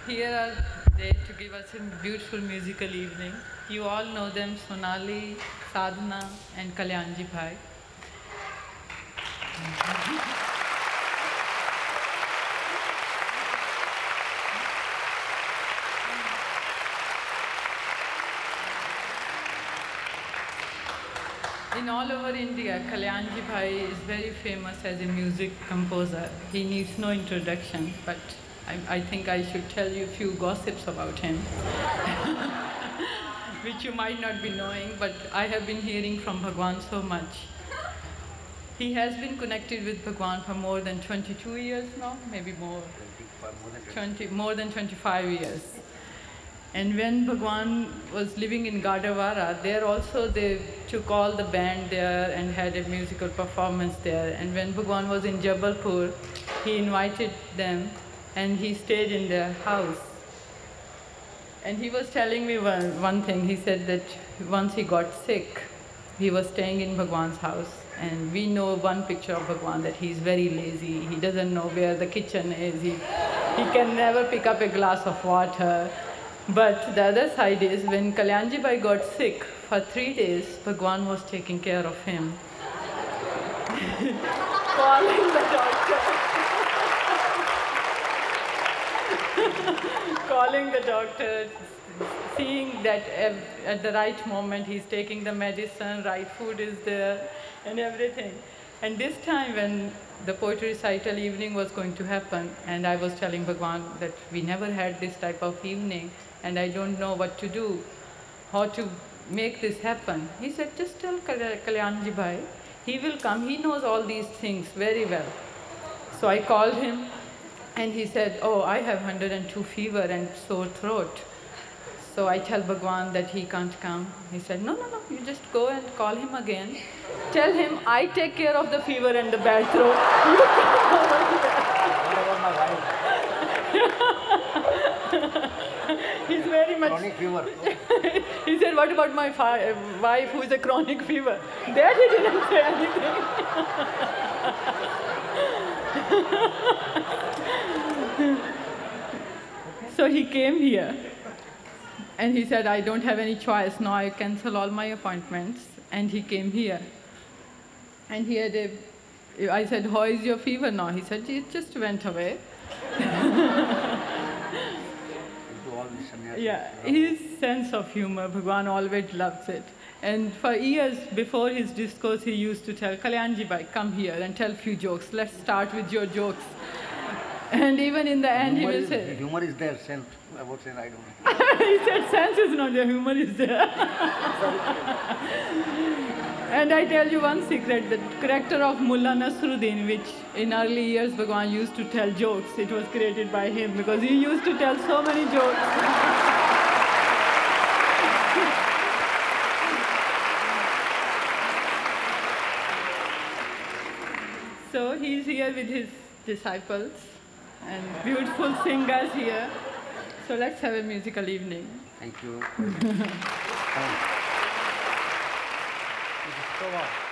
here are they to give us a beautiful musical evening. You all know them, Sonali, Sadhana and Kalyanji Bhai. In all over India, Kalyanji Bhai is very famous as a music composer. He needs no introduction, but I think I should tell you a few gossips about him, which you might not be knowing, but I have been hearing from Bhagwan so much. He has been connected with Bhagwan for more than 22 years now, maybe more. More than 25 years. And when Bhagwan was living in Gadawara, there also they took all the band there and had a musical performance there. And when Bhagwan was in Jabalpur, he invited them and he stayed in their house. And he was telling me one thing. He said that once he got sick, he was staying in Bhagwan's house. And we know one picture of Bhagwan, that he's very lazy. He doesn't know where the kitchen is. He can never pick up a glass of water. But the other side is, when Kalyanji Bhai got sick, for 3 days, Bhagwan was taking care of him. Calling the doctor. Calling the doctor, seeing that at the right moment he's taking the medicine, right food is there, and everything. And this time when the poetry recital evening was going to happen, and I was telling Bhagwan that we never had this type of evening, and I don't know what to do, how to make this happen. He said, just tell Kalyanji Bhai, he will come, he knows all these things very well. So I called him, and he said, oh, I have 102 fever and sore throat. So I tell Bhagwan that he can't come. He said, no, you just go and call him again. Tell him I take care of the fever and the bad throat. You come over here. He's very much... Chronic fever. He said, what about my wife who is a chronic fever? That he didn't say anything. So he came here. And he said, I don't have any choice. Now I cancel all my appointments. And he came here. And he had I said, how is your fever now? He said, it just went away. Yeah, his sense of humor, Bhagwan always loves it. And for years before his discourse, he used to tell, Kalyanji Bhai, come here and tell a few jokes. Let's start with your jokes. And even in the end, he will say... Humor is there, sense. About sense, I don't know. He said, sense is not there, humor is there. And I tell you one secret, the character of Mullah Nasruddin, which in early years Bhagwan used to tell jokes, it was created by him because he used to tell so many jokes. So he's here with his disciples and beautiful singers here. So let's have a musical evening. Thank you. Thank you.